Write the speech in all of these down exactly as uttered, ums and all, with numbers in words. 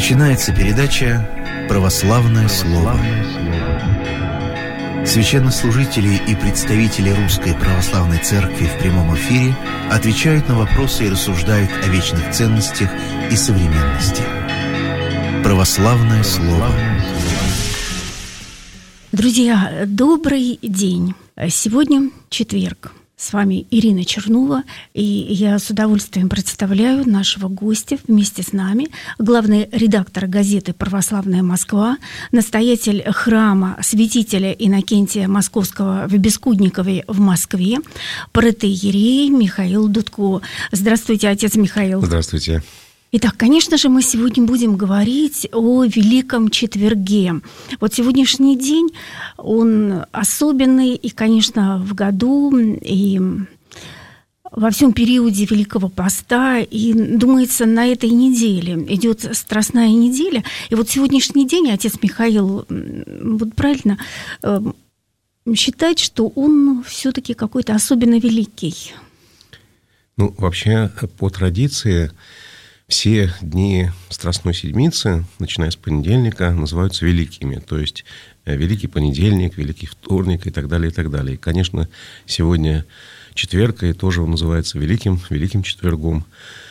Начинается передача «Православное слово». Священнослужители и представители Русской Православной Церкви в прямом эфире отвечают на вопросы и рассуждают о вечных ценностях и современности. «Православное слово». Друзья, добрый день. Сегодня четверг. С вами Ирина Чернова, и я с удовольствием представляю нашего гостя вместе с нами, главный редактор газеты «Православная Москва», настоятель храма святителя Иннокентия Московского в Бескудникове в Москве, протоиерей Михаил Дудко. Здравствуйте, отец Михаил. Здравствуйте. Итак, конечно же, мы сегодня будем говорить о Великом Четверге. Вот сегодняшний день, он особенный, и, конечно, в году, и во всем периоде Великого Поста, и, думается, на этой неделе идет Страстная неделя. И вот сегодняшний день, отец Михаил, вот правильно считать, что он все-таки какой-то особенно великий? Ну, вообще, по традиции, все дни Страстной Седмицы, начиная с понедельника, называются великими. То есть Великий понедельник, Великий вторник и так далее, и так далее. И, конечно, сегодня четверг, и тоже он называется Великим, Великим Четвергом.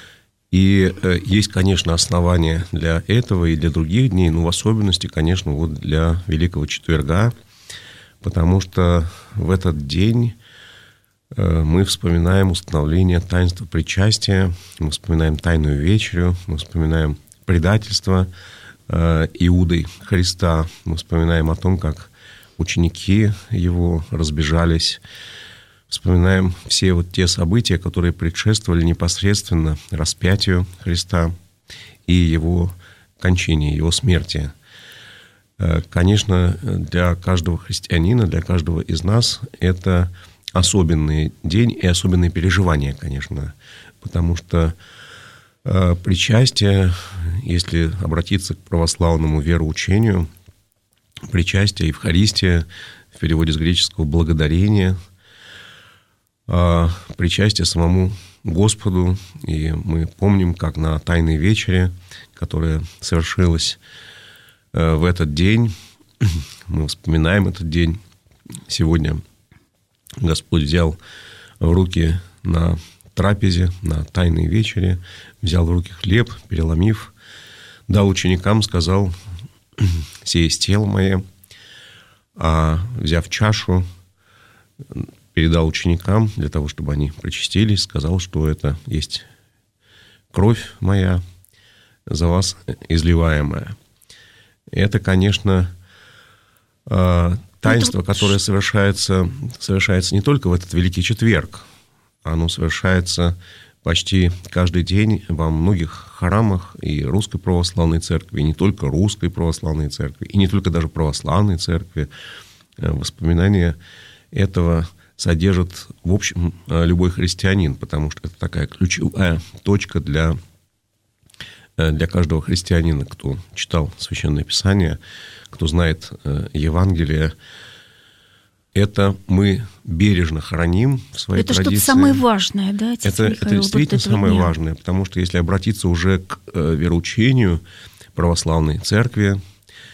И есть, конечно, основания для этого и для других дней, но в особенности, конечно, вот для Великого Четверга, потому что в этот день мы вспоминаем установление таинства причастия, мы вспоминаем Тайную вечерю, мы вспоминаем предательство Иудой Христа, мы вспоминаем о том, как ученики его разбежались, вспоминаем все вот те события, которые предшествовали непосредственно распятию Христа и его кончине, его смерти. Конечно, для каждого христианина, для каждого из нас это особенный день и особенные переживания, конечно, потому что э, причастие, если обратиться к православному вероучению, причастие, Евхаристия, в переводе с греческого «благодарение», э, причастие самому Господу, и мы помним, как на Тайной вечере, которая совершилась э, в этот день, мы вспоминаем этот день сегодня. Господь взял в руки на трапезе, на Тайной вечере, взял в руки хлеб, переломив, дал ученикам, сказал: «Сие есть тело мое», а взяв чашу, передал ученикам для того, чтобы они причастились, сказал, что это есть кровь моя, за вас изливаемая. Это, конечно, таинство, которое совершается, совершается не только в этот Великий Четверг, оно совершается почти каждый день во многих храмах и Русской Православной Церкви, и не только Русской Православной Церкви, и не только даже Православной Церкви. Воспоминания этого содержит, в общем, любой христианин, потому что это такая ключевая точка для, для каждого христианина, кто читал Священное Писание, кто знает Евангелие. Это мы бережно храним в своей это традиции. Это что-то самое важное, да, отец это, Михаил? Это действительно вот самое дня. важное, потому что если обратиться уже к вероучению православной церкви,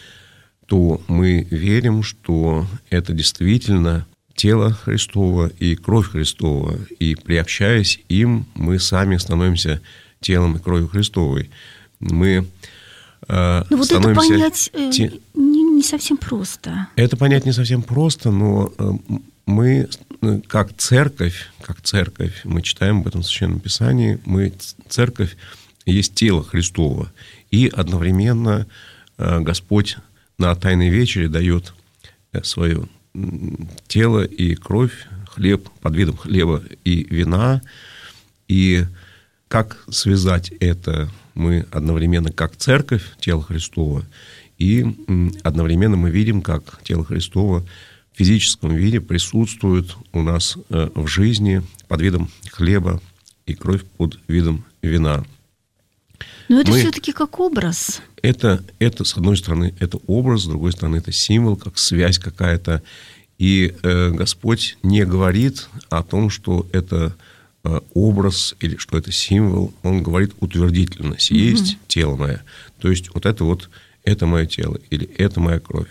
то мы верим, что это действительно тело Христово и кровь Христова, и приобщаясь им, мы сами становимся телом и кровью Христовой. Мы Ну вот это понять те... не, не совсем просто. Это понять не совсем просто, но мы, как церковь, как церковь, мы читаем об этом в Священном Писании, мы, церковь, есть тело Христово. И одновременно Господь на Тайной вечере дает свое тело и кровь, хлеб под видом хлеба и вина. И как связать это? Мы одновременно как церковь, тело Христово, и одновременно мы видим, как тело Христово в физическом виде присутствует у нас в жизни под видом хлеба и кровь под видом вина. Но это мы... все-таки как образ. Это, это, с одной стороны, это образ, с другой стороны, это символ, как связь какая-то. И э, Господь не говорит о том, что это образ или что это символ, он говорит утвердительно: «Сие есть mm-hmm. тело мое». То есть вот это вот, это мое тело или это моя кровь.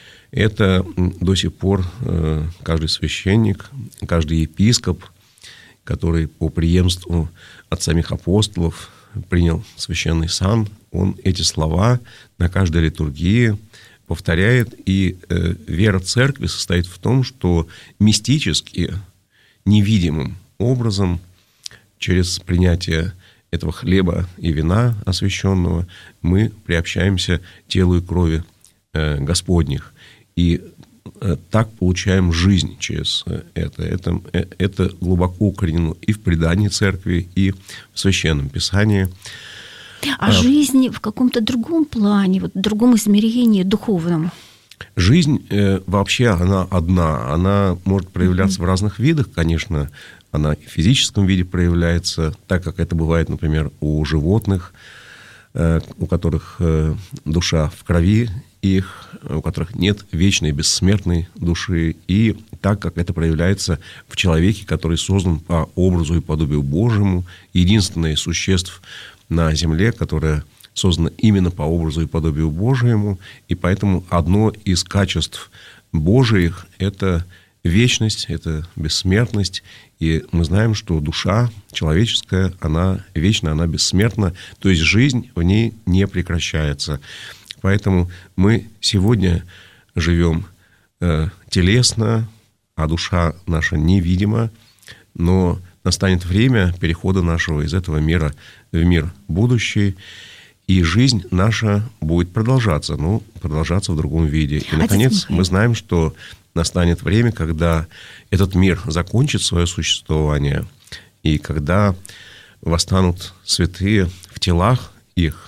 Это до сих пор каждый священник, каждый епископ, который по преемству от самих апостолов принял священный сан, он эти слова на каждой литургии повторяет. И э, вера церкви состоит в том, что мистически, невидимым образом, через принятие этого хлеба и вина освященного, мы приобщаемся телу и крови э, Господних. И э, так получаем жизнь через это. Это, э, это глубоко укоренено и в предании церкви, и в Священном Писании. А, а жизнь в каком-то другом плане, вот в другом измерении духовном? Жизнь э, вообще, она одна. Она может проявляться mm-hmm. в разных видах, конечно. Она в физическом виде проявляется, так как это бывает, например, у животных, э, у которых э, душа в крови их, у которых нет вечной бессмертной души, и так как это проявляется в человеке, который создан по образу и подобию Божьему, единственное из существ на земле, которое создано именно по образу и подобию Божьему, и поэтому одно из качеств Божиих – это вечность, это бессмертность, и мы знаем, что душа человеческая, она вечна, она бессмертна, то есть жизнь в ней не прекращается. Поэтому мы сегодня живем э, телесно, а душа наша невидима, но настанет время перехода нашего из этого мира в мир будущий, и жизнь наша будет продолжаться, ну, продолжаться в другом виде. И, наконец, мы знаем, что настанет время, когда этот мир закончит свое существование, и когда восстанут святые в телах их,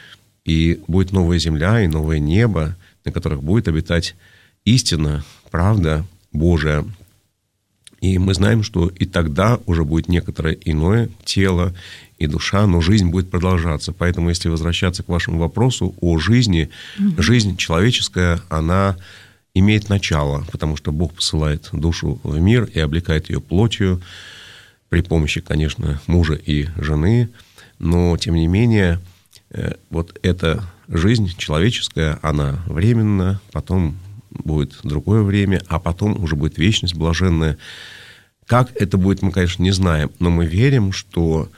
и будет новая земля и новое небо, на которых будет обитать истина, правда Божия. И мы знаем, что и тогда уже будет некоторое иное тело и душа, но жизнь будет продолжаться. Поэтому, если возвращаться к вашему вопросу о жизни, mm-hmm. жизнь человеческая, она имеет начало, потому что Бог посылает душу в мир и облекает ее плотью при помощи, конечно, мужа и жены. Но, тем не менее, вот эта жизнь человеческая, она временна, потом будет другое время, а потом уже будет вечность блаженная. Как это будет, мы, конечно, не знаем, но мы верим, что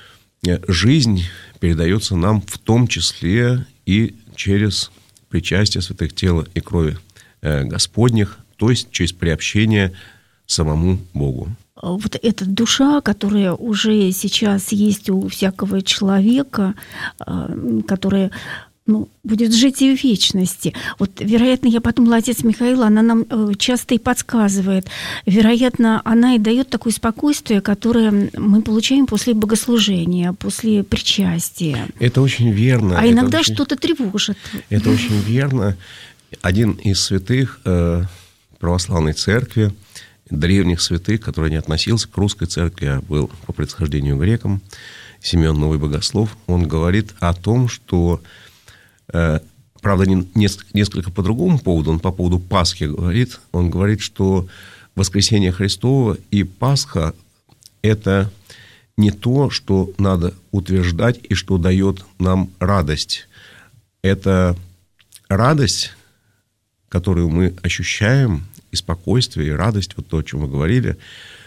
жизнь передается нам в том числе и через причастие святых тела и крови Господних, то есть через приобщение самому Богу. Вот эта душа, которая уже сейчас есть у всякого человека, которая, ну, будет жить и в вечности. Вот, вероятно, я подумала, отец Михаил, она нам часто и подсказывает. Вероятно, она и дает такое спокойствие, которое мы получаем после богослужения, после причастия. Это очень верно. А иногда очень... что-то тревожит. Это очень верно. Один из святых э, православной церкви, древних святых, который не относился к русской церкви, а был по происхождению греком, Симеон Новый Богослов, он говорит о том, что, э, правда, не, несколько по другому поводу, он по поводу Пасхи говорит, он говорит, что воскресение Христово и Пасха – это не то, что надо утверждать и что дает нам радость. Это радость, которую мы ощущаем, и спокойствие, и радость, вот то, о чем мы говорили,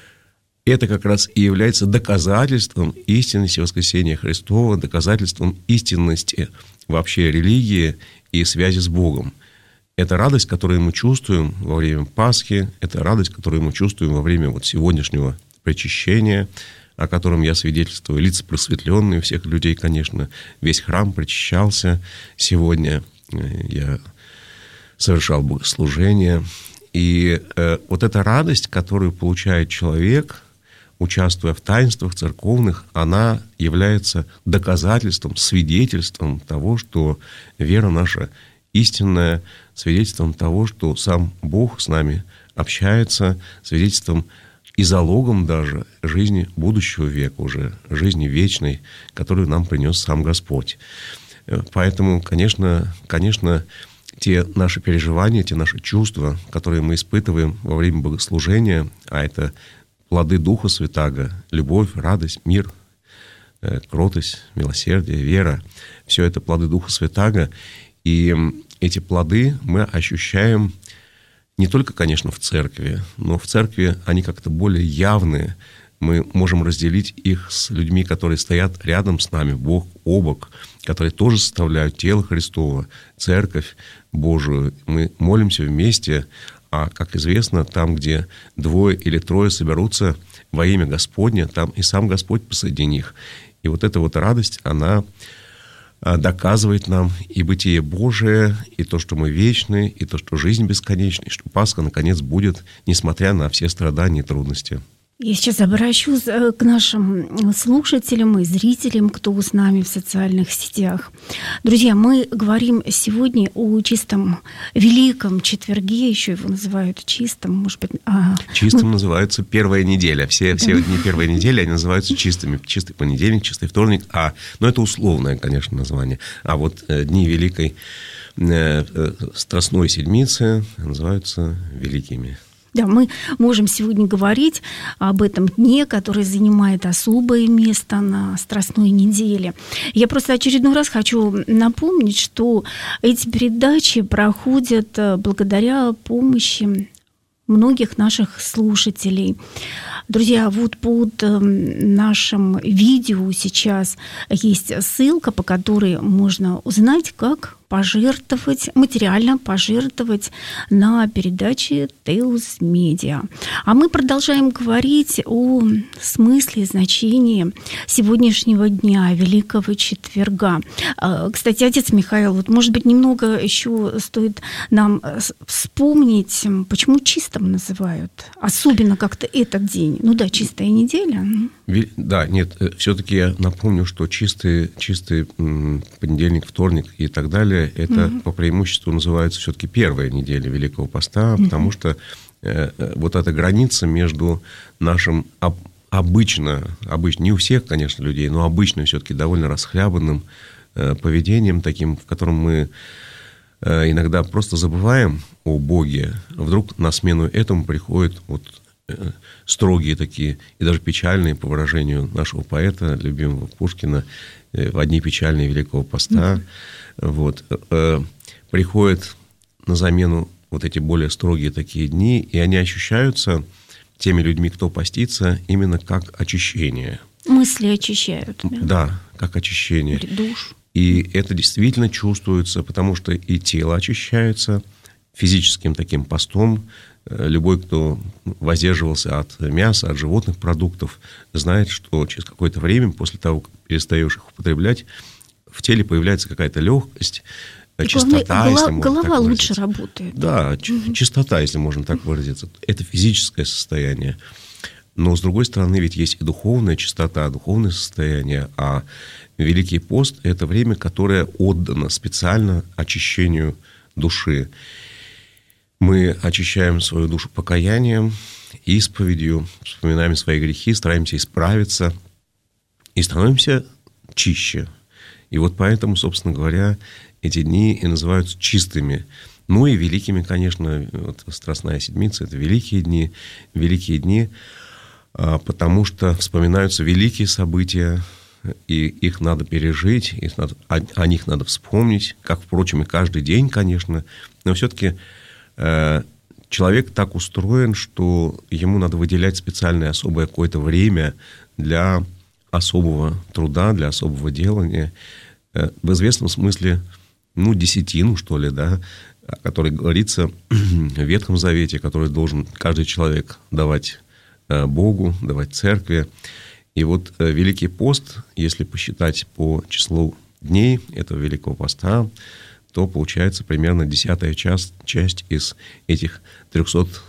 это как раз и является доказательством истинности воскресения Христова, доказательством истинности вообще религии и связи с Богом. Это радость, которую мы чувствуем во время Пасхи, это радость, которую мы чувствуем во время вот сегодняшнего причащения, о котором я свидетельствую, лица просветленные у всех людей, конечно, весь храм причащался сегодня, я совершал богослужение. И э, вот эта радость, которую получает человек, участвуя в таинствах церковных, она является доказательством, свидетельством того, что вера наша истинная, свидетельством того, что сам Бог с нами общается, свидетельством и залогом даже жизни будущего века, уже жизни вечной, которую нам принес сам Господь. Поэтому, конечно, конечно, те наши переживания, те наши чувства, которые мы испытываем во время богослужения, а это плоды Духа Святаго, любовь, радость, мир, кротость, милосердие, вера. Все это плоды Духа Святаго. И эти плоды мы ощущаем не только, конечно, в церкви, но в церкви они как-то более явные. Мы можем разделить их с людьми, которые стоят рядом с нами, бок о бок, которые тоже составляют тело Христово, церковь Божию. Мы молимся вместе, а, как известно, там, где двое или трое соберутся во имя Господне, там и сам Господь посреди них. И вот эта вот радость, она доказывает нам и бытие Божие, и то, что мы вечны, и то, что жизнь бесконечна, и что Пасха, наконец, будет, несмотря на все страдания и трудности. Я сейчас обращусь к нашим слушателям и зрителям, кто с нами в социальных сетях. Друзья, мы говорим сегодня о чистом Великом Четверге, еще его называют чистым, может быть... А... Чистым мы... называется первая неделя. Все, да. все дни первой недели, они называются чистыми. Чистый понедельник, чистый вторник. А, ну, это условное, конечно, название. А вот э, дни Великой э, э, Страстной Седмицы называются великими. Да, мы можем сегодня говорить об этом дне, который занимает особое место на Страстной неделе. Я просто очередной раз хочу напомнить, что эти передачи проходят благодаря помощи многих наших слушателей. Друзья, вот под нашим видео сейчас есть ссылка, по которой можно узнать, как пожертвовать, материально пожертвовать на передаче Теос Медиа. А мы продолжаем говорить о смысле, значении сегодняшнего дня, Великого Четверга. Кстати, отец Михаил, вот, может быть, немного еще стоит нам вспомнить, почему чистым называют, особенно как-то этот день. Ну да, чистая неделя. Да, нет, все-таки я напомню, что чистый, чистый понедельник, вторник и так далее, это угу. по преимуществу называется все-таки первая неделя Великого Поста, угу. потому что э, вот эта граница между нашим об, обычно, обычно, не у всех, конечно, людей, но обычно все-таки довольно расхлябанным э, поведением таким, в котором мы э, иногда просто забываем о Боге, вдруг на смену этому приходят вот э, строгие такие и даже печальные, по выражению нашего поэта, любимого Пушкина, э, в одни печальные Великого Поста, угу. Вот, э, приходят на замену вот эти более строгие такие дни, и они ощущаются теми людьми, кто постится, именно как очищение. Мысли очищают. Да, да, как очищение. Душ. И это действительно чувствуется, потому что и тело очищается физическим таким постом. Любой, кто воздерживался от мяса, от животных продуктов, знает, что через какое-то время, после того, как перестаешь их употреблять, в теле появляется какая-то легкость, и чистота, главное, если можно голова так выразиться. Лучше работает. Да, угу. чистота, если можно так выразиться. Это физическое состояние. Но, с другой стороны, ведь есть и духовная чистота, духовное состояние. А Великий пост – это время, которое отдано специально очищению души. Мы очищаем свою душу покаянием, исповедью, вспоминаем свои грехи, стараемся исправиться и становимся чище. И вот поэтому, собственно говоря, эти дни и называются чистыми. Ну и великими, конечно, вот Страстная Седмица – это великие дни, великие дни, потому что вспоминаются великие события, и их надо пережить, их надо, о, о них надо вспомнить, как, впрочем, и каждый день, конечно. Но все-таки э, человек так устроен, что ему надо выделять специальное особое какое-то время для особого труда, для особого делания, в известном смысле, ну, десятину, что ли, да, о которой говорится в Ветхом Завете, который должен каждый человек давать Богу, давать церкви. И вот Великий пост, если посчитать по числу дней этого Великого Поста, то получается примерно десятая часть, часть из этих трехсот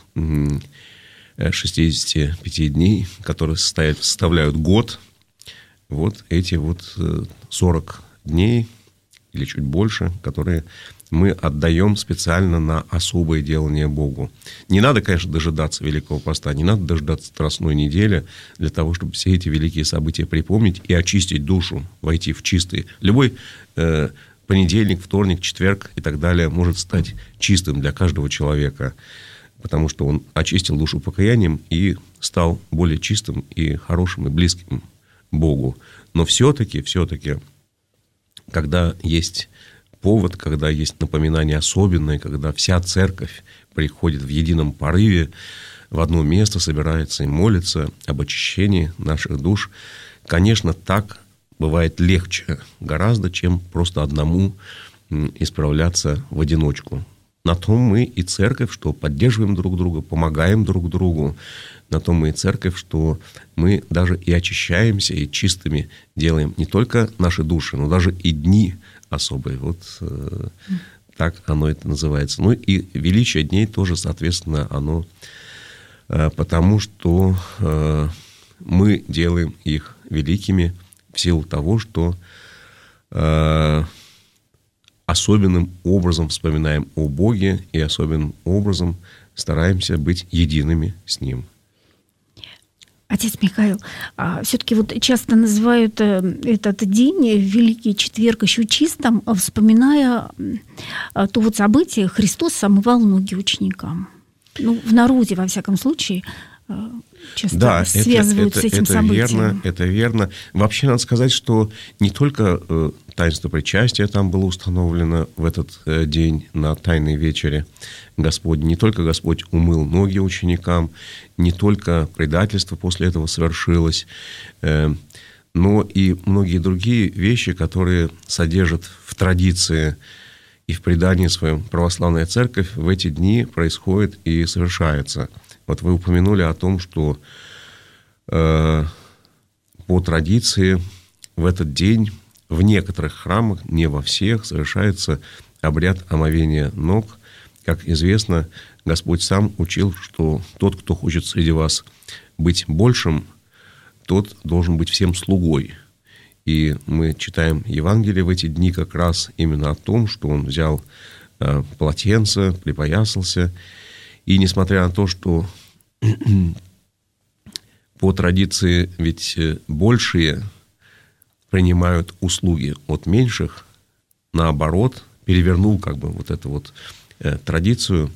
шестидесяти пяти дней, которые составляют, составляют год. Вот эти вот сорок дней или чуть больше, которые мы отдаем специально на особое делание Богу. Не надо, конечно, дожидаться Великого Поста, не надо дожидаться Страстной недели для того, чтобы все эти великие события припомнить и очистить душу, войти в чистый. Любой э, понедельник, вторник, четверг и так далее может стать чистым для каждого человека. потому что он очистил душу покаянием и стал более чистым и хорошим и близким Богу. Но все-таки, все-таки, когда есть повод, когда есть напоминание особенное, когда вся церковь приходит в едином порыве, в одно место собирается и молится об очищении наших душ, конечно, так бывает легче гораздо, чем просто одному исправляться в одиночку. На том мы и церковь, что поддерживаем друг друга, помогаем друг другу. На том мы и церковь, что мы даже и очищаемся, и чистыми делаем не только наши души, но даже и дни особые. Вот э, так оно это называется. Ну и величие дней тоже, соответственно, оно э, потому, что э, мы делаем их великими в силу того, что э, особенным образом вспоминаем о Боге и особенным образом стараемся быть едиными с Ним. Отец Михаил, все-таки вот часто называют этот день, Великий Четверг, еще чистым, вспоминая то вот событие, Христос омывал ноги ученикам. Ну, в народе, во всяком случае, часто да, связывают это, с этим это событием. Верно, это верно. Вообще, надо сказать, что не только э, таинство причастия там было установлено в этот э, день на Тайной вечере Господь, не только Господь умыл ноги ученикам, не только предательство после этого совершилось, э, но и многие другие вещи, которые содержат в традиции и в предании своем православная церковь, в эти дни происходит и совершается. Вот вы упомянули о том, что э, по традиции в этот день в некоторых храмах, не во всех, совершается обряд омовения ног. Как известно, Господь сам учил, что тот, кто хочет среди вас быть большим, тот должен быть всем слугой. И мы читаем Евангелие в эти дни как раз именно о том, что он взял э, полотенце, припоясался. И несмотря на то, что по традиции ведь большие принимают услуги от меньших, наоборот, перевернул как бы вот эту вот э, традицию,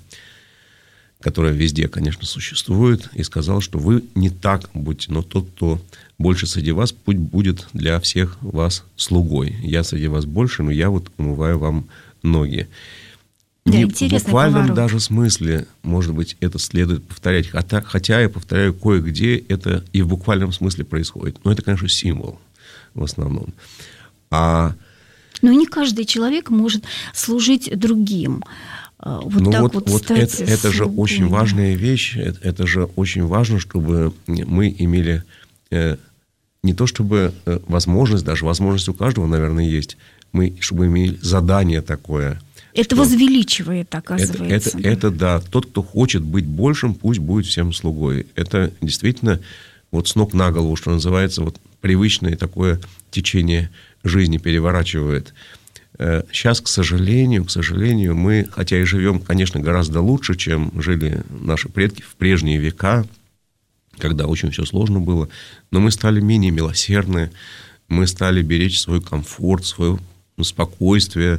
которая везде, конечно, существует, и сказал, что вы не так будьте, но тот, кто больше среди вас, пусть будет для всех вас слугой. Я среди вас больше, но я вот умываю вам ноги. Да, Не в буквальном поворот. даже смысле, может быть, это следует повторять. Хотя, хотя я повторяю, кое-где это и в буквальном смысле происходит. Но это, конечно, символ в основном. А... Но не каждый человек может служить другим. Вот ну так вот, вот, вот стать это, это же слугой, очень да. важная вещь. Это, это же очень важно, чтобы мы имели э, не то чтобы э, возможность, даже возможность у каждого, наверное, есть, мы, чтобы имели задание такое. Это возвеличивает, оказывается. Это, это, это да. Тот, кто хочет быть большим, пусть будет всем слугой. Это действительно вот с ног на голову, что называется, вот привычное такое течение жизни переворачивает. Сейчас, к сожалению, к сожалению, мы, хотя и живем, конечно, гораздо лучше, чем жили наши предки в прежние века, когда очень все сложно было, но мы стали менее милосердны, мы стали беречь свой комфорт, свое спокойствие.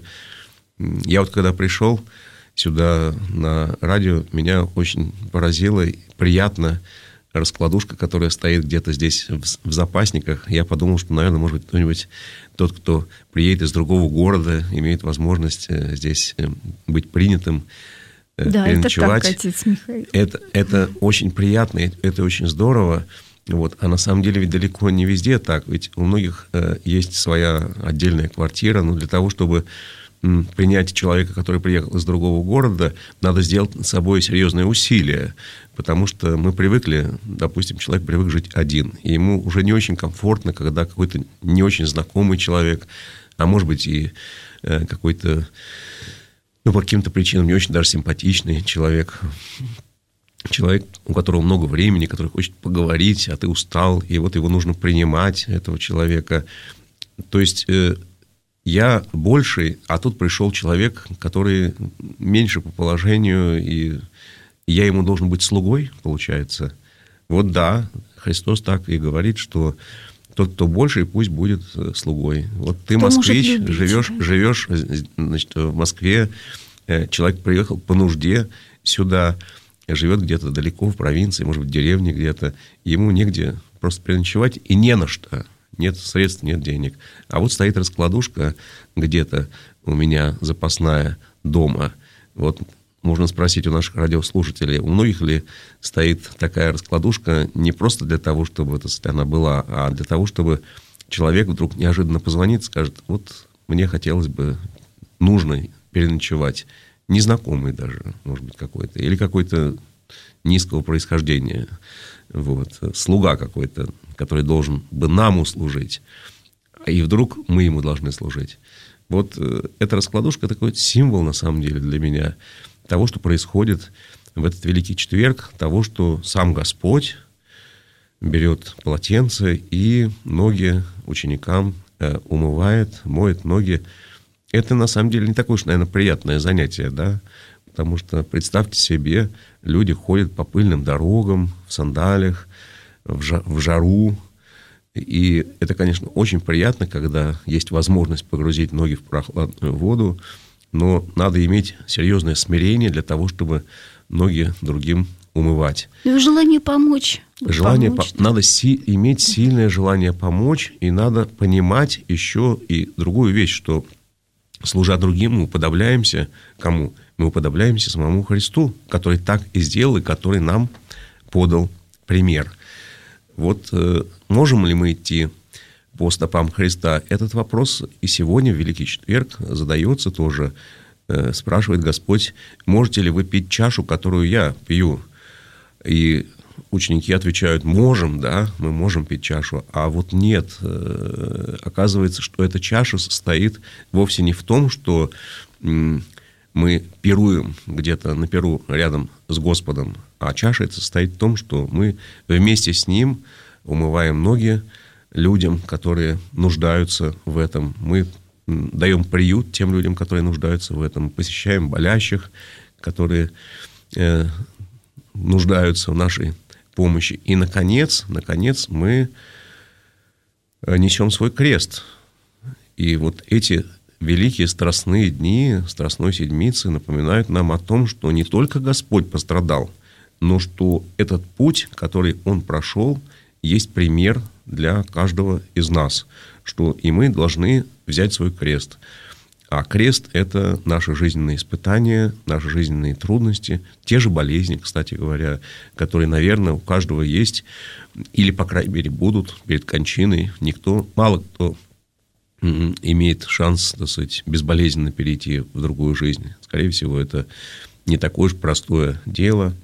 Я вот когда пришел сюда на радио, меня очень поразило, приятно раскладушка, которая стоит где-то здесь в запасниках. Я подумал, что, наверное, может быть, кто-нибудь, тот, кто приедет из другого города, имеет возможность здесь быть принятым, да, переночевать. Это так, отец Михаил. Это, это очень приятно, это очень здорово. Вот. А на самом деле ведь далеко не везде так. Ведь у многих э, есть своя отдельная квартира, но для того, чтобы м, принять человека, который приехал из другого города, надо сделать над собой серьезные усилия. Потому что мы привыкли, допустим, человек привык жить один, и ему уже не очень комфортно, когда какой-то не очень знакомый человек, а может быть и э, какой-то, ну, по каким-то причинам не очень даже симпатичный человек, человек, у которого много времени, который хочет поговорить, а ты устал, и вот его нужно принимать, этого человека. То есть э, я больший, а тут пришел человек, который меньше по положению, и я ему должен быть слугой, получается. Вот да, Христос так и говорит, что тот, кто больше, пусть будет слугой. Вот ты, кто москвич, любить, живешь, да? живешь, значит, в Москве, человек приехал по нужде сюда, живет где-то далеко в провинции, может быть, в деревне где-то, ему негде просто переночевать и не на что. Нет средств, нет денег. А вот стоит раскладушка где-то у меня запасная дома. Вот можно спросить у наших радиослушателей, у многих ли стоит такая раскладушка не просто для того, чтобы она была, а для того, чтобы человек вдруг неожиданно позвонит и скажет, вот мне хотелось бы, нужно переночевать. Незнакомый даже, может быть, какой-то. Или какой-то низкого происхождения. Вот. Слуга какой-то, который должен бы нам услужить. И вдруг мы ему должны служить. Вот эта раскладушка такой символ, на самом деле, для меня того, что происходит в этот Великий Четверг, того, что сам Господь берет полотенце и ноги ученикам умывает, моет ноги. Это, на самом деле, не такое уж, наверное, приятное занятие, да, потому что, представьте себе, люди ходят по пыльным дорогам, в сандалиях, в жару, и это, конечно, очень приятно, когда есть возможность погрузить ноги в прохладную воду, но надо иметь серьезное смирение для того, чтобы ноги другим умывать. Ну и желание помочь. Желание помочь, по- да. Надо си- иметь сильное желание помочь, и надо понимать еще и другую вещь, что, служа другим, мы уподобляемся кому? Мы уподобляемся самому Христу, который так и сделал, и который нам подал пример. Вот э, можем ли мы идти по стопам Христа? Этот вопрос и сегодня, в Великий Четверг, задается тоже. Э, спрашивает Господь, можете ли вы пить чашу, которую я пью? И ученики отвечают, можем, да, мы можем пить чашу. А вот нет, э, оказывается, что эта чаша состоит вовсе не в том, что э, мы пируем где-то на пиру рядом с Господом, а чаша это состоит в том, что мы вместе с Ним умываем ноги людям, которые нуждаются в этом. Мы даем приют тем людям, которые нуждаются в этом. Посещаем болящих, которые э, нуждаются в нашей помощи. И, наконец, наконец, мы несем свой крест. И вот эти великие страстные дни Страстной Седмицы напоминают нам о том, что не только Господь пострадал, но что этот путь, который Он прошел, есть пример для каждого из нас, что и мы должны взять свой крест. А крест – это наши жизненные испытания, наши жизненные трудности, те же болезни, кстати говоря, которые, наверное, у каждого есть, или, по крайней мере, будут перед кончиной. Никто, мало кто имеет шанс, так сказать, безболезненно перейти в другую жизнь. Скорее всего, это не такое уж простое дело.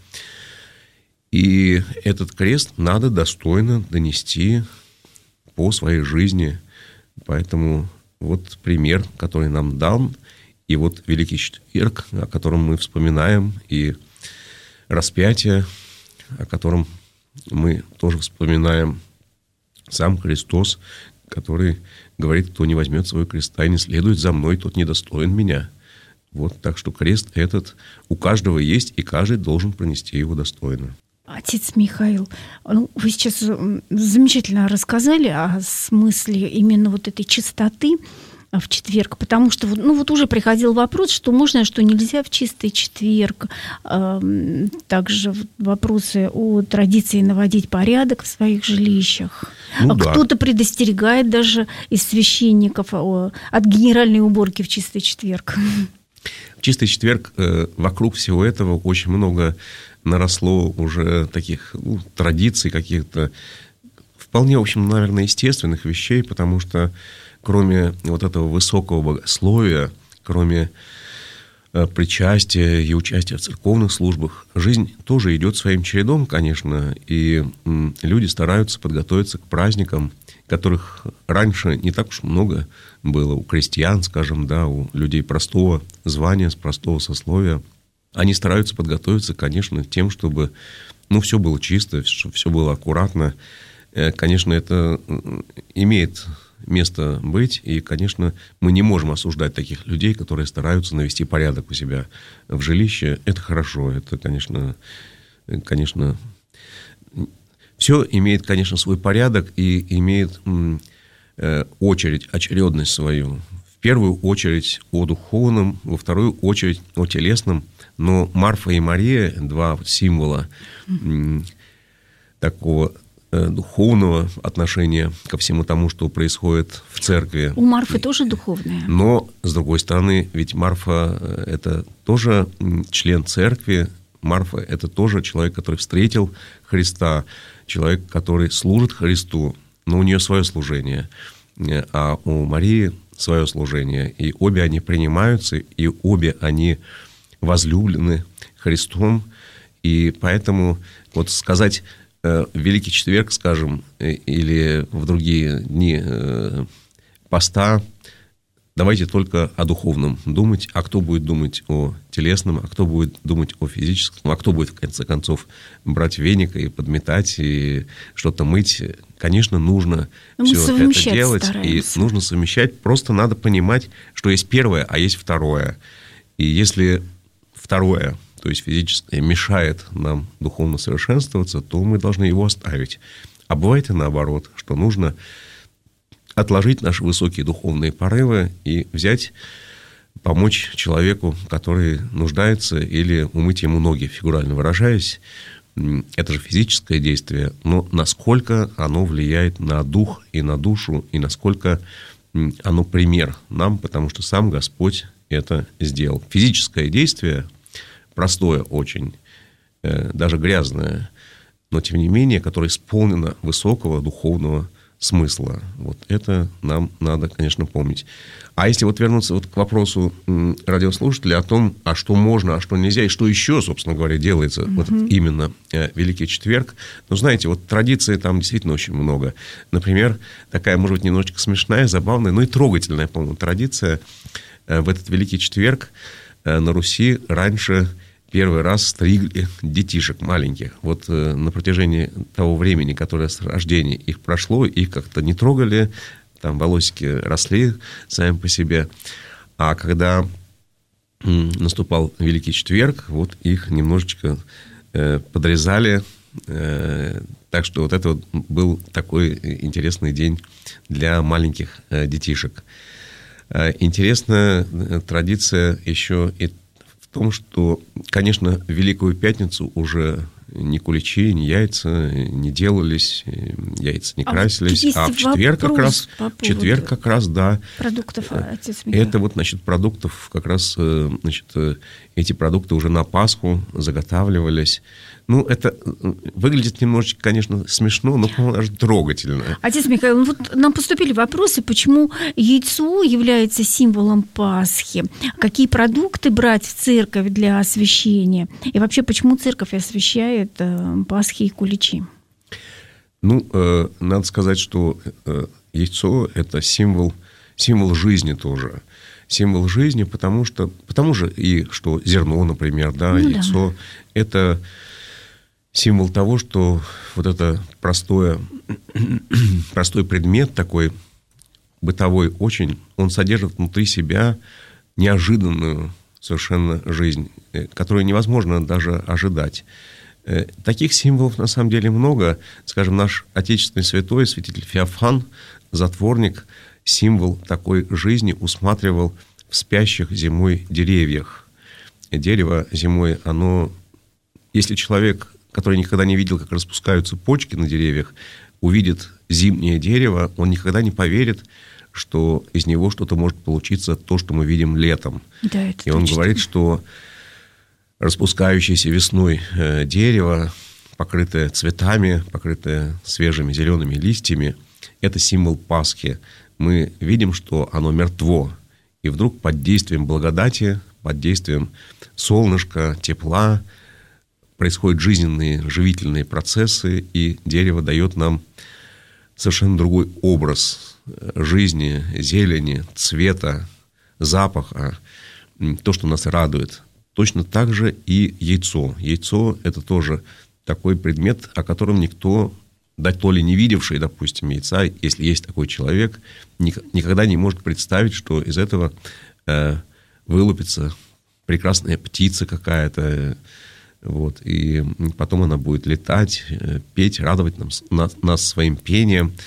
И этот крест надо достойно донести по своей жизни. Поэтому вот пример, который нам дан, и вот Великий Четверг, о котором мы вспоминаем, и распятие, о котором мы тоже вспоминаем, сам Христос, который говорит, кто не возьмет свой креста и не следует за мной, тот недостоин меня. Вот, так что крест этот у каждого есть, и каждый должен пронести его достойно. Отец Михаил, ну, вы сейчас замечательно рассказали о смысле именно вот этой чистоты в четверг, потому что ну, вот уже приходил вопрос, что можно, что нельзя в чистый четверг. Также вопросы о традиции наводить порядок в своих жилищах. Ну, да. Кто-то предостерегает даже из священников от генеральной уборки в чистый четверг. В чистый четверг вокруг всего этого очень много наросло уже таких ну, традиций, каких-то вполне, в общем, наверное, естественных вещей, потому что кроме вот этого высокого богословия, кроме э, причастия и участия в церковных службах, жизнь тоже идет своим чередом, конечно, и м, люди стараются подготовиться к праздникам, которых раньше не так уж много было у крестьян, скажем, да, у людей простого звания, с простого сословия. Они стараются подготовиться, конечно, тем, чтобы ну, все было чисто, чтобы все было аккуратно. Конечно, это имеет место быть, и, конечно, мы не можем осуждать таких людей, которые стараются навести порядок у себя в жилище. Это хорошо, это, конечно, конечно, все имеет, конечно, свой порядок и имеет очередь, очередность свою. первую очередь о духовном, во вторую очередь о телесном. Но Марфа и Мария, два символа mm-hmm. такого духовного отношения ко всему тому, что происходит в церкви. У Марфы и, тоже духовное. Но, с другой стороны, ведь Марфа – это тоже член церкви. Марфа – это тоже человек, который встретил Христа, человек, который служит Христу, но у нее свое служение, а у Марии свое служение. И обе они принимаются, и обе они возлюблены Христом. И поэтому вот сказать Великий Четверг, скажем, или в другие дни поста, давайте только о духовном думать, а кто будет думать о телесном, а кто будет думать о физическом, а кто будет, в конце концов, брать веник и подметать, и что-то мыть. Конечно, нужно Но все это делать, стараемся. И нужно совмещать. Просто надо понимать, что есть первое, а есть второе. И если второе, то есть физическое, мешает нам духовно совершенствоваться, то мы должны его оставить. А бывает и наоборот, что нужно отложить наши высокие духовные порывы и взять, помочь человеку, который нуждается, или умыть ему ноги, фигурально выражаясь. Это же физическое действие, но насколько оно влияет на дух и на душу, и насколько оно пример нам, потому что сам Господь это сделал. Физическое действие простое очень, даже грязное, но тем не менее, которое исполнено высокого духовного смысла. Вот это нам надо, конечно, помнить. А если вот вернуться вот к вопросу радиослушателя о том, а что можно, а что нельзя, и что еще, собственно говоря, делается mm-hmm. в этот именно Великий Четверг, ну, знаете, вот традиций там действительно очень много. Например, такая, может быть, немножечко смешная, забавная, но и трогательная, по-моему, традиция. В этот Великий Четверг на Руси раньше первый раз стригли детишек маленьких. Вот э, на протяжении того времени, которое с рождения их прошло, их как-то не трогали, там волосики росли сами по себе. А когда э, наступал Великий Четверг, вот их немножечко э, подрезали. Э, так что вот это вот был такой интересный день для маленьких э, детишек. Э, интересная традиция еще и в том, что, конечно, в Великую Пятницу уже ни куличи, ни яйца не делались, яйца не красились, а, а в четверг как раз, в четверг как раз, да. Продуктов, отец Михаил. Это вот, значит, продуктов, как раз, значит, эти продукты уже на Пасху заготавливались. Ну, это выглядит немножечко, конечно, смешно, но, по-моему, даже трогательно. Отец Михаил, вот нам поступили вопросы, почему яйцо является символом Пасхи, какие продукты брать в церковь для освящения, и вообще, почему церковь освящает Пасхи и куличи? Ну, э, надо сказать, что э, яйцо – это символ, символ жизни тоже. Символ жизни, потому что, потому же и что зерно, например, да, ну, яйцо да. – это символ того, что вот это простое, простой предмет такой, бытовой очень, он содержит внутри себя неожиданную совершенно жизнь, которую невозможно даже ожидать. Таких символов на самом деле много. Скажем, наш отечественный святой, святитель Феофан, затворник, символ такой жизни усматривал в спящих зимой деревьях. Дерево зимой, оно, если человек, который никогда не видел, как распускаются почки на деревьях, увидит зимнее дерево, он никогда не поверит, что из него что-то может получиться, то, что мы видим летом. Да, это И он точно. говорит, что распускающееся весной дерево, покрытое цветами, покрытое свежими зелеными листьями, это символ Пасхи. Мы видим, что оно мертво. И вдруг под действием благодати, под действием солнышка, тепла происходят жизненные, живительные процессы, и дерево дает нам совершенно другой образ жизни, зелени, цвета, запаха, то, что нас радует. Точно так же и яйцо. Яйцо – это тоже такой предмет, о котором никто, да то ли не видевший, допустим, яйца, если есть такой человек, никогда не может представить, что из этого э, вылупится прекрасная птица какая-то, вот, и потом она будет летать, петь, радовать нам, нас, нас своим пением.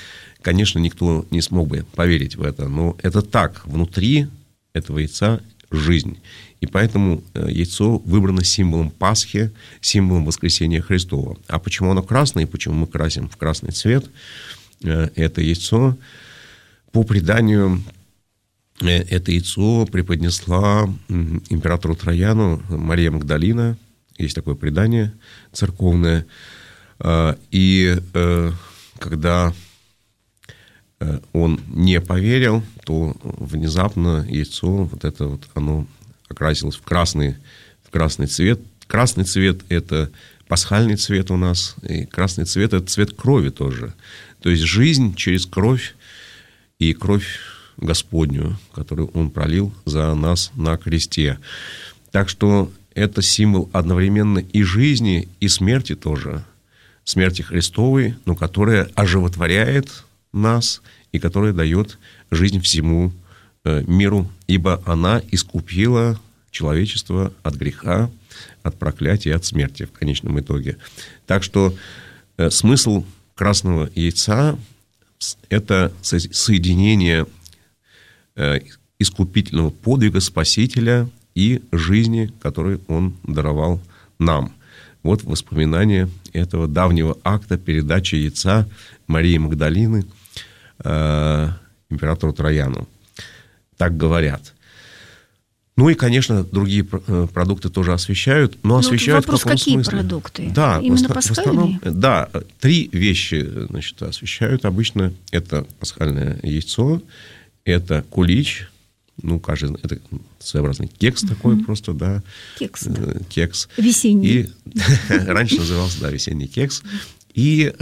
конечно, никто не смог бы поверить в это. Но это так. Внутри этого яйца жизнь. И поэтому яйцо выбрано символом Пасхи, символом воскресения Христова. А почему оно красное, и почему мы красим в красный цвет это яйцо? По преданию, это яйцо преподнесла императору Трояну Мария Магдалина. Есть такое предание церковное. И когда он не поверил, то внезапно яйцо, вот это вот, оно окрасилось в красный, в красный цвет. Красный цвет – это пасхальный цвет у нас, и красный цвет – это цвет крови тоже. То есть жизнь через кровь и кровь Господню, которую Он пролил за нас на кресте. Так что это символ одновременно и жизни, и смерти тоже. Смерти Христовой, но которая оживотворяет нас и которая дает жизнь всему миру, ибо она искупила человечество от греха, от проклятия, от смерти в конечном итоге. Так что смысл красного яйца – это соединение искупительного подвига Спасителя и жизни, которую Он даровал нам. Вот воспоминание этого давнего акта передачи яйца Марии Магдалины э, императору Трояну. Так говорят. Ну и, конечно, другие продукты тоже освещают, но, но освещают вопрос, в каком какие смысле? Продукты? Да, именно в, пасхальные? В основном, да, три вещи, значит, освещают обычно. Это пасхальное яйцо, это кулич, ну, кажется, это своеобразный кекс угу. такой просто, да. Кекс, да. Кекс. Весенний. И, раньше назывался, да, весенний кекс. И,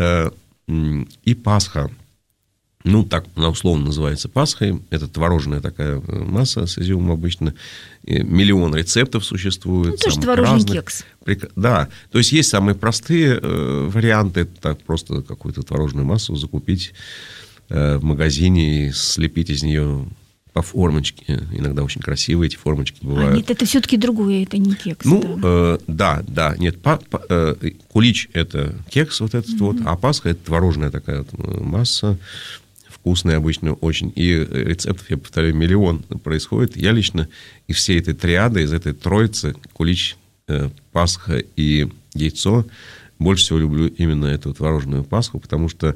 и Пасха. Ну, так она условно называется Пасхой. Это творожная такая масса с изюмом обычно. Миллион рецептов существует. Ну, тоже творожный разных. Кекс. Да, то есть есть самые простые варианты. Это просто какую-то творожную массу закупить в магазине и слепить из нее по формочке. Иногда очень красивые эти формочки бывают. А нет, это все-таки другое, это не кекс. Ну, да, э, да, да. Нет, па, па, э, кулич – это кекс вот этот mm-hmm. вот, а Пасха – это творожная такая вот масса, вкусная обычно очень. И рецептов, я повторяю, миллион происходит. Я лично из всей этой триады, из этой троицы, кулич, э, Пасха и яйцо, больше всего люблю именно эту творожную Пасху, потому что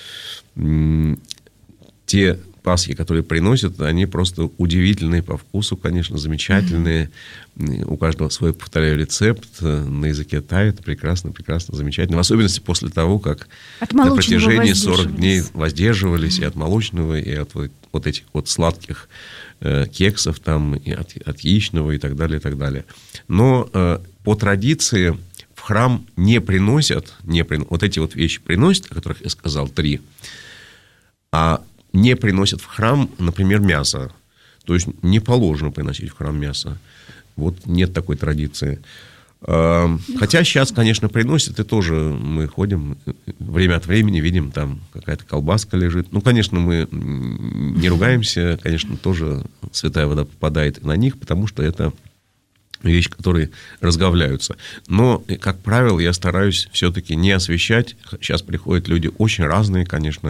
м- те пасхи, которые приносят, они просто удивительные по вкусу, конечно, замечательные. Mm-hmm. У каждого свой, повторяю, рецепт. На языке тает. Прекрасно, прекрасно, замечательно. В особенности после того, как на протяжении сорок дней воздерживались mm-hmm. и от молочного, и от вот, вот этих вот сладких э, кексов, там, и от, от яичного и так далее, и так далее. Но э, по традиции в храм не приносят, не приносят, вот эти вот вещи приносят, о которых я сказал, три, а не приносят в храм, например, мясо. То есть не положено приносить в храм мясо. Вот нет такой традиции. Хотя сейчас, конечно, приносят, и тоже мы ходим, время от времени видим, там какая-то колбаска лежит. Ну, конечно, мы не ругаемся, конечно, тоже святая вода попадает на них, потому что это вещи, которые разговляются. Но, как правило, я стараюсь все-таки не освещать. Сейчас приходят люди очень разные, конечно,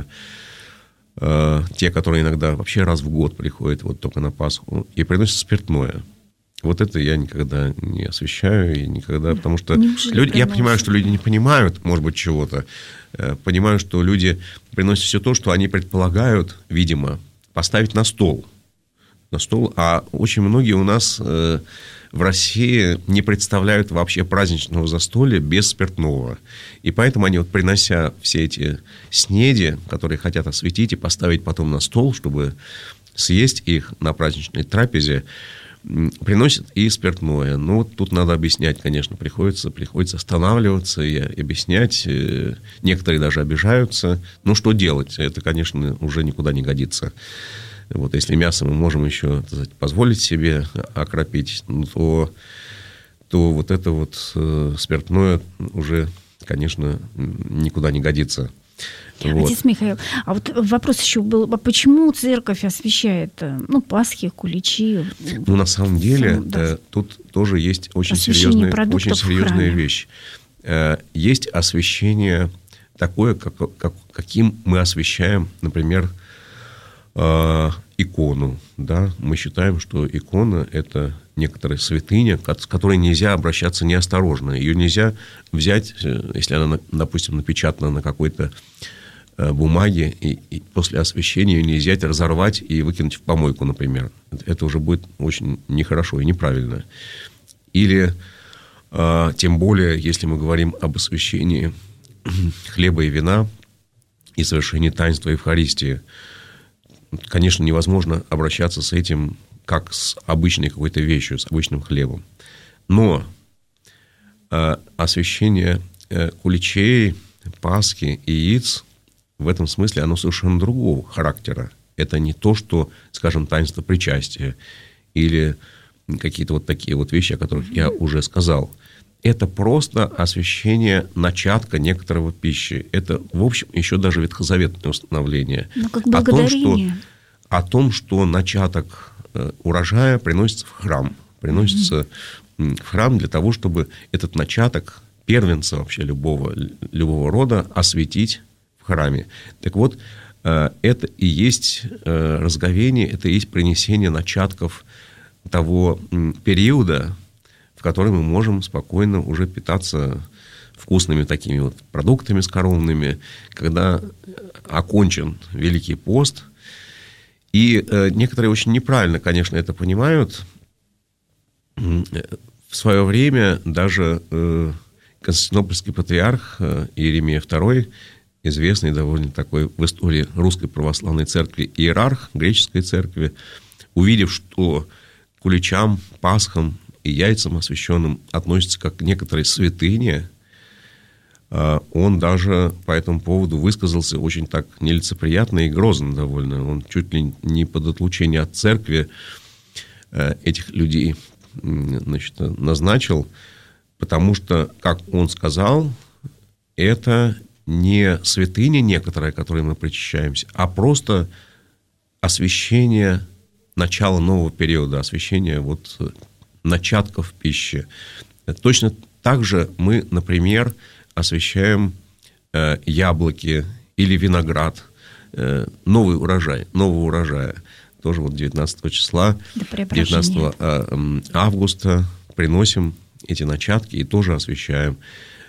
те, которые иногда вообще раз в год приходят вот только на Пасху и приносят спиртное. Вот это я никогда не освещаю и никогда, потому что люди, я понимаю, что люди не понимают, может быть, чего-то. Понимаю, что люди приносят все то, что они предполагают, видимо, поставить на стол. На стол. А очень многие у нас в России не представляют вообще праздничного застолья без спиртного. И поэтому они, вот, принося все эти снеди, которые хотят осветить и поставить потом на стол, чтобы съесть их на праздничной трапезе, приносят и спиртное. Ну, вот тут надо объяснять, конечно, приходится, приходится останавливаться и объяснять. Некоторые даже обижаются. Ну, что делать? Это, конечно, уже никуда не годится. Вот, если мясо мы можем еще, так сказать, позволить себе окропить, ну, то, то вот это вот э, спиртное уже, конечно, никуда не годится. Вот. Отец Михаил, а вот вопрос еще был, а почему церковь освещает, ну, Пасхи, куличи? Ну, на самом деле, Сам, да. э, тут тоже есть очень серьезная, очень серьезная вещь. Э, есть освящение такое, как, как, каким мы освящаем, например, э, икону. Да? Мы считаем, что икона – это некоторая святыня, с которой нельзя обращаться неосторожно. Ее нельзя взять, если она, допустим, напечатана на какой-то бумаге, и, и после освящения ее нельзя разорвать и выкинуть в помойку, например. Это уже будет очень нехорошо и неправильно. Или, э, тем более, если мы говорим об освящении хлеба и вина и совершении таинства Евхаристии, конечно, невозможно обращаться с этим как с обычной какой-то вещью, с обычным хлебом. Но э, освящение э, куличей, Пасхи и яиц в этом смысле оно совершенно другого характера. Это не то, что, скажем, таинство причастия или какие-то вот такие вот вещи, о которых я уже сказал. Это просто освящение начатка некоторого пищи. Это, в общем, еще даже ветхозаветное установление. Ну, как благодарение. О том, что, о том, что начаток урожая приносится в храм. Приносится mm-hmm. в храм для того, чтобы этот начаток, первенца вообще любого, любого рода, осветить в храме. Так вот, это и есть разговение, это и есть принесение начатков того периода, в который мы можем спокойно уже питаться вкусными такими вот продуктами скоромными, когда окончен Великий пост. И э, некоторые очень неправильно, конечно, это понимают. В свое время даже э, Константинопольский патриарх э, Иеремия второй, известный довольно такой в истории Русской Православной Церкви иерарх греческой церкви, увидев, что к куличам, пасхам и яйцам освященным относятся как к некоторой святыне, он даже по этому поводу высказался очень так нелицеприятно и грозно довольно. Он чуть ли не под отлучение от церкви этих людей, значит, назначил, потому что, как он сказал, это не святыня некоторая, которой мы причащаемся, а просто освящение начала нового периода, освящение вот начатков пищи. Точно так же мы, например, освящаем э, яблоки или виноград, э, новый урожай, нового урожая. Тоже вот девятнадцатого числа, девятнадцатого августа приносим эти начатки и тоже освящаем.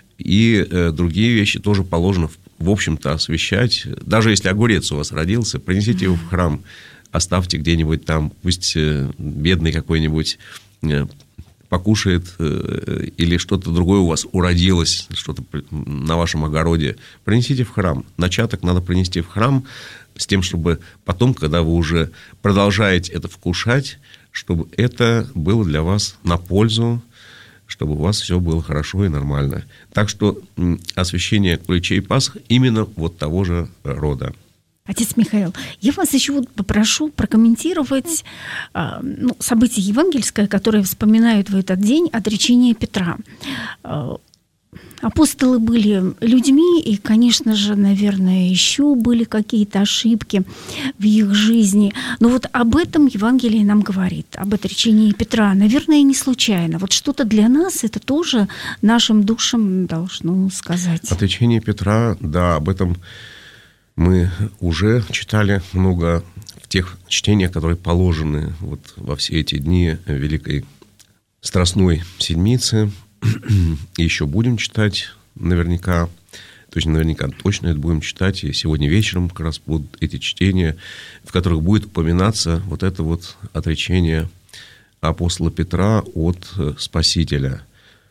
И э, другие вещи тоже положено, в, в общем-то, освящать. Даже если огурец у вас родился, принесите его в храм, оставьте где-нибудь там, пусть э, бедный какой-нибудь э, покушает, э, или что-то другое у вас уродилось, что-то на вашем огороде, принесите в храм. Начаток надо принести в храм с тем, чтобы потом, когда вы уже продолжаете это вкушать, чтобы это было для вас на пользу, чтобы у вас все было хорошо и нормально. Так что освящение куличей Пасх именно вот того же рода. Отец Михаил, я вас еще вот попрошу прокомментировать э, ну, событие евангельское, которое вспоминают в этот день, отречение Петра. Э, апостолы были людьми, и, конечно же, наверное, еще были какие-то ошибки в их жизни. Но вот об этом Евангелие нам говорит, об отречении Петра. Наверное, не случайно. Вот что-то для нас это тоже нашим душам должно сказать. Отречение Петра, да, об этом мы уже читали много в тех чтениях, которые положены вот во все эти дни Великой Страстной Седмицы. И еще будем читать наверняка, то есть наверняка точно это будем читать. И сегодня вечером как раз будут эти чтения, в которых будет упоминаться вот это вот отречение апостола Петра от Спасителя.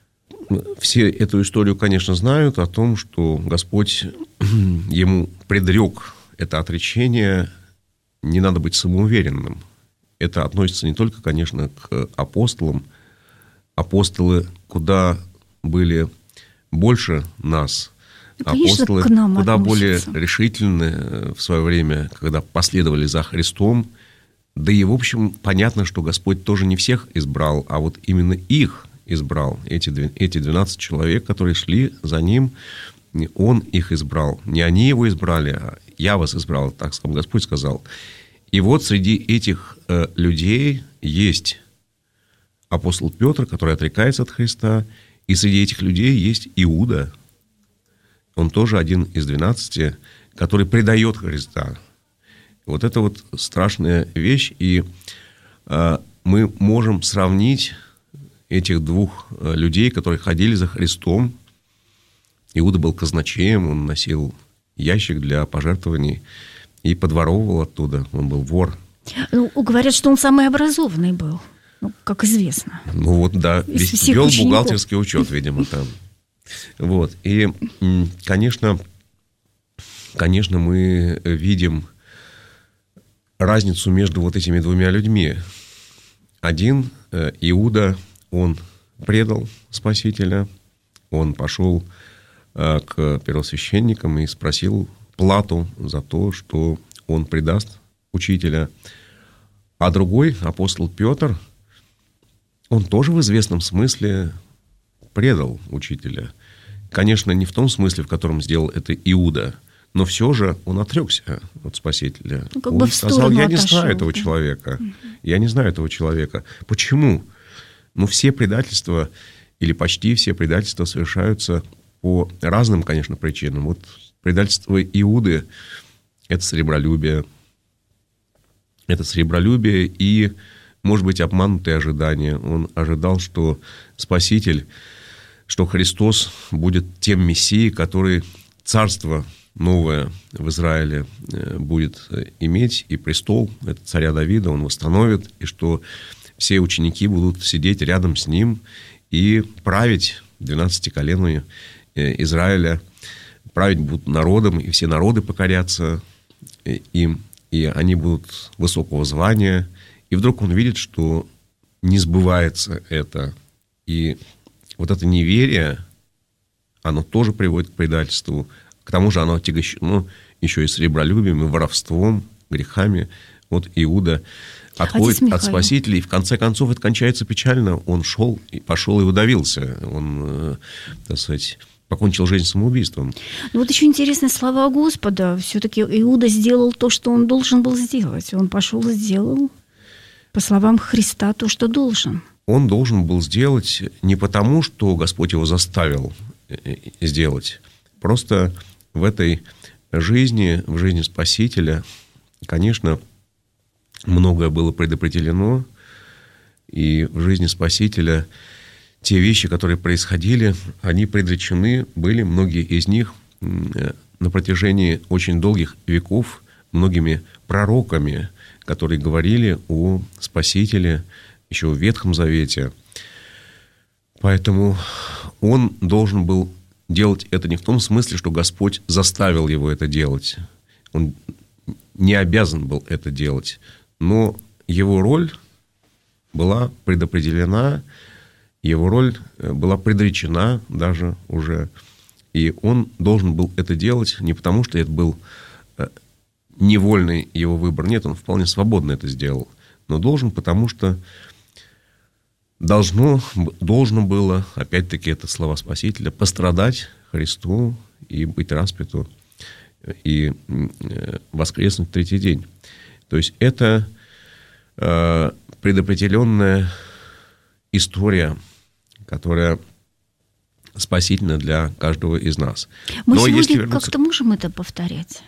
Все эту историю, конечно, знают о том, что Господь ему предрек это отречение. Не надо быть самоуверенным. Это относится не только, конечно, к апостолам. Апостолы куда были больше нас. Конечно, апостолы к нам куда относятся. более решительны в свое время, когда последовали за Христом. Да и, в общем, понятно, что Господь тоже не всех избрал, а вот именно их избрал. Эти, эти двенадцать человек, которые шли за ним, Он их избрал. Не они его избрали, а я вас избрал, так сам Господь сказал. И вот среди этих э, людей есть апостол Петр, который отрекается от Христа, и среди этих людей есть Иуда. он тоже один из двенадцати, который предает Христа. Вот это вот страшная вещь, и э, мы можем сравнить этих двух людей, которые ходили за Христом. Иуда был казначеем, он носил ящик для пожертвований и подворовывал оттуда, он был вор. Ну, говорят, что он самый образованный был, ну, как известно. Ну вот, да, вел учеников. Бухгалтерский учет, видимо, там. Вот, и, конечно, конечно, мы видим разницу между вот этими двумя людьми. Один, Иуда, он предал Спасителя, он пошел к первосвященникам и спросил плату за то, что он предаст учителя. А другой, апостол Петр, он тоже в известном смысле предал учителя. Конечно, не в том смысле, в котором сделал это Иуда, но все же он отрекся от Спасителя. Ну, как он бы в сказал, я не отошел, знаю этого да. человека. Я не знаю этого человека. Почему? Ну, все предательства, или почти все предательства совершаются по разным, конечно, причинам. Вот предательство Иуды – это сребролюбие. Это сребролюбие и, может быть, обманутые ожидания. Он ожидал, что Спаситель, что Христос будет тем Мессией, который царство новое в Израиле будет иметь, и престол, это царя Давида, он восстановит, и что все ученики будут сидеть рядом с ним и править двенадцати коленами Израиля, править будут народом, и все народы покорятся им, и они будут высокого звания. И вдруг он видит, что не сбывается это. И вот это неверие, оно тоже приводит к предательству. К тому же оно отягощено еще и сребролюбием, и воровством, грехами. Вот Иуда отходит от Спасителя, и в конце концов это кончается печально. Он шел, и пошел и удавился. Он, так сказать, покончил жизнь самоубийством. Ну, вот еще интересные слова Господа. Все-таки Иуда сделал то, что он должен был сделать. Он пошел и сделал, по словам Христа, то, что должен. Он должен был сделать не потому, что Господь его заставил сделать. Просто в этой жизни, в жизни Спасителя, конечно, многое было предопределено, и в жизни Спасителя те вещи, которые происходили, они предречены были, многие из них на протяжении очень долгих веков, многими пророками, которые говорили о Спасителе еще в Ветхом Завете. Поэтому он должен был делать это не в том смысле, что Господь заставил его это делать. Он не обязан был это делать. Но его роль была предопределена, его роль была предречена даже уже. И он должен был это делать не потому, что это был невольный его выбор. Нет, он вполне свободно это сделал. Но должен, потому что должно, должно было, опять-таки, это слова Спасителя, пострадать Христу и быть распяту, и воскреснуть в третий день. То есть это э, предопределенная история, которая спасительна для каждого из нас. Мы Но сегодня если вернуться... как-то можем это повторять?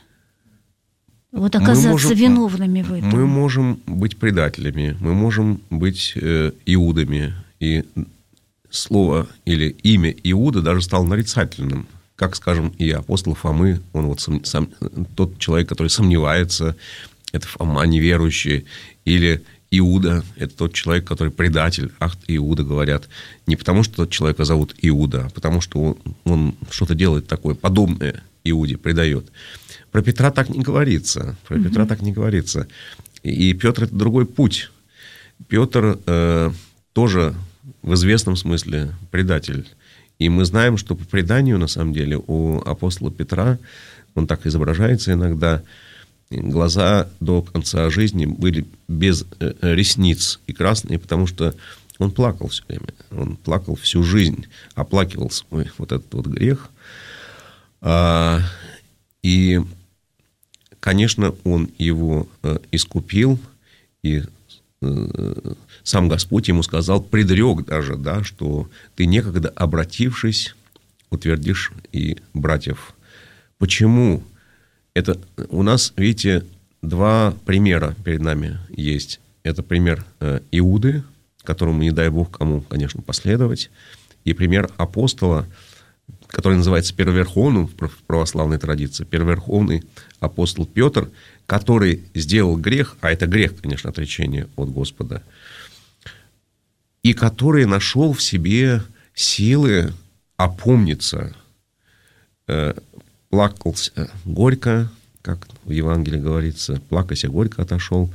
Вот оказаться можем, виновными в этом. Мы можем быть предателями, мы можем быть э, иудами. И слово или имя Иуда даже стало нарицательным. Как, скажем, и апостол Фомы, он вот сам, сам, тот человек, который сомневается, это Фома неверующий, или Иуда, это тот человек, который предатель, ах ты Иуда, говорят. Не потому, что тот человека зовут Иуда, а потому, что он, он что-то делает такое подобное Иуде, предает. Про Петра так не говорится. Про mm-hmm. Петра так не говорится. И Петр – это другой путь. Петр э, тоже в известном смысле предатель. И мы знаем, что по преданию, на самом деле, у апостола Петра, он так изображается иногда, глаза до конца жизни были без э, ресниц и красные, потому что он плакал все время. Он плакал всю жизнь, оплакивал свой вот этот вот грех. А, и конечно, он его искупил, и сам Господь ему сказал, предрек даже, да, что ты некогда обратившись, утвердишь и братьев Почему? Это у нас, видите, два примера перед нами есть. Это пример Иуды, которому, не дай Бог, кому, конечно, последовать, и пример апостола, который называется первоверховным в православной традиции, первоверховный апостол Петр, который сделал грех, а это грех, конечно, отречение от Господа, и который нашел в себе силы опомниться, плакался горько, как в Евангелии говорится, плакася горько отошел,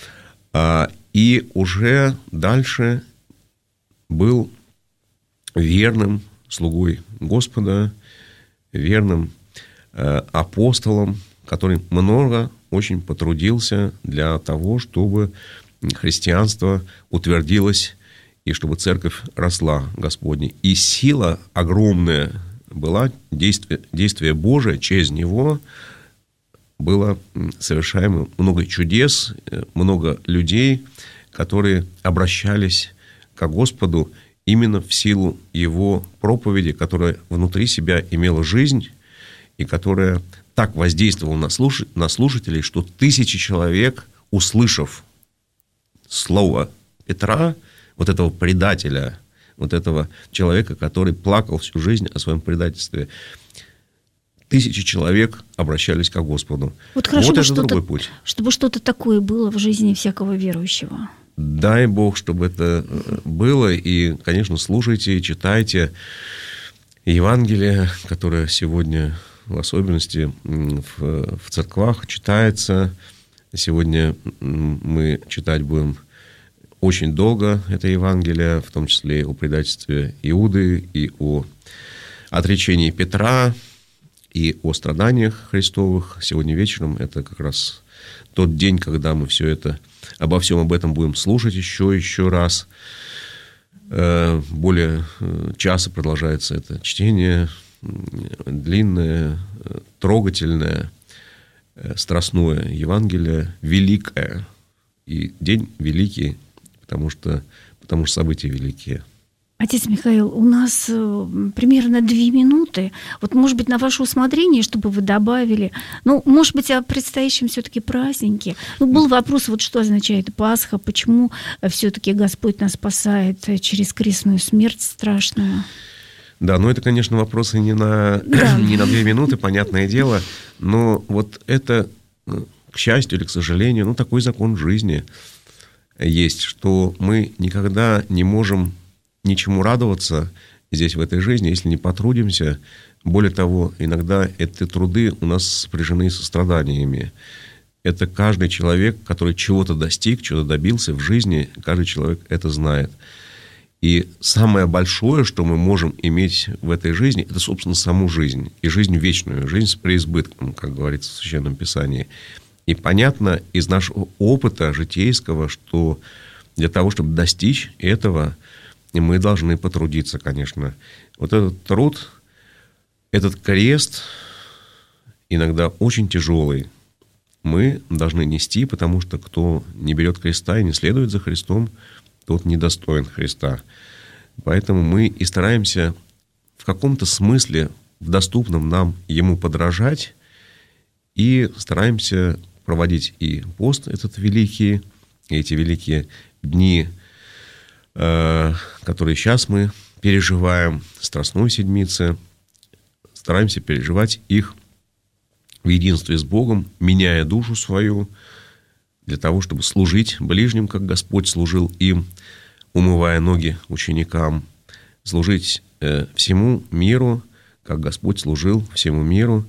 и уже дальше был верным слугой Господа, верным апостолом, который много очень потрудился для того, чтобы христианство утвердилось и чтобы церковь росла Господня. И сила огромная была, действие, действие Божие через него было совершаемо много чудес, много людей, которые обращались к Господу именно в силу его проповеди, которая внутри себя имела жизнь и которая так воздействовала на, слуш... на слушателей, что тысячи человек, услышав слово Петра, вот этого предателя, вот этого человека, который плакал всю жизнь о своем предательстве, тысячи человек обращались к Господу. Вот хорошо, вот бы это что-то, другой путь. Чтобы что-то такое было в жизни всякого верующего. Дай Бог, чтобы это было. И, конечно, слушайте, читайте Евангелие, которое сегодня, в особенности в, в церквах, читается. Сегодня мы читать будем очень долго это Евангелие, в том числе и о предательстве Иуды, и о отречении Петра, и о страданиях Христовых. Сегодня вечером это как раз тот день, когда мы все это, обо всем об этом будем слушать еще, еще раз. Более часа продолжается это чтение, длинное, трогательное, страстное Евангелие, великое. И день великий, потому что, потому что события великие. Отец Михаил, у нас примерно две минуты. Вот, может быть, на ваше усмотрение, чтобы вы добавили, ну, может быть, о предстоящем все-таки празднике. Ну, был вопрос, вот что означает Пасха, почему все-таки Господь нас спасает через крестную смерть страшную. Да, ну это, конечно, вопросы не на, да. не на две минуты, понятное дело, но вот это, к счастью или к сожалению, ну, такой закон жизни есть, что мы никогда не можем ничему радоваться здесь, в этой жизни, если не потрудимся. Более того, иногда эти труды у нас сопряжены со страданиями. Это каждый человек, который чего-то достиг, чего-то добился в жизни, каждый человек это знает. И самое большое, что мы можем иметь в этой жизни, это, собственно, саму жизнь. И жизнь вечную, жизнь с преизбытком, как говорится в Священном Писании. И понятно из нашего опыта житейского, что для того, чтобы достичь этого, мы должны потрудиться, конечно. Вот этот труд, этот крест, иногда очень тяжелый, мы должны нести, потому что кто не берет креста и не следует за Христом, тот недостоин Христа. Поэтому мы и стараемся в каком-то смысле, в доступном нам ему подражать, и стараемся проводить и пост этот великий, и эти великие дни, которые сейчас мы переживаем, Страстной Седмицы, стараемся переживать их в единстве с Богом, меняя душу свою, для того, чтобы служить ближним, как Господь служил им, умывая ноги ученикам, служить всему миру, как Господь служил всему миру,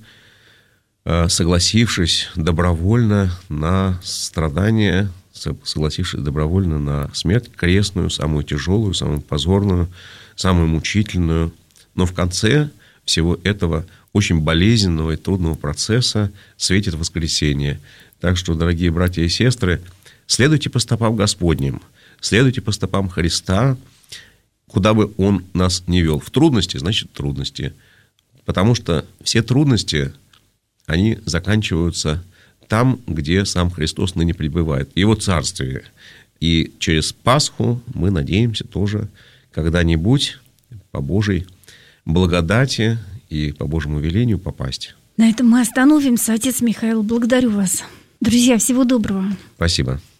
согласившись добровольно на страдания, согласившись добровольно на смерть крестную, самую тяжелую, самую позорную, самую мучительную. Но в конце всего этого очень болезненного и трудного процесса светит воскресение. Так что, дорогие братья и сестры, следуйте по стопам Господним, следуйте по стопам Христа, куда бы Он нас ни вел. В трудности, значит, трудности. Потому что все трудности, они заканчиваются там, где сам Христос ныне пребывает, в Его Царстве. И через Пасху мы надеемся тоже когда-нибудь по Божьей благодати и по Божьему велению попасть На этом мы остановимся. Отец Михаил, благодарю вас. Друзья, всего доброго. Спасибо.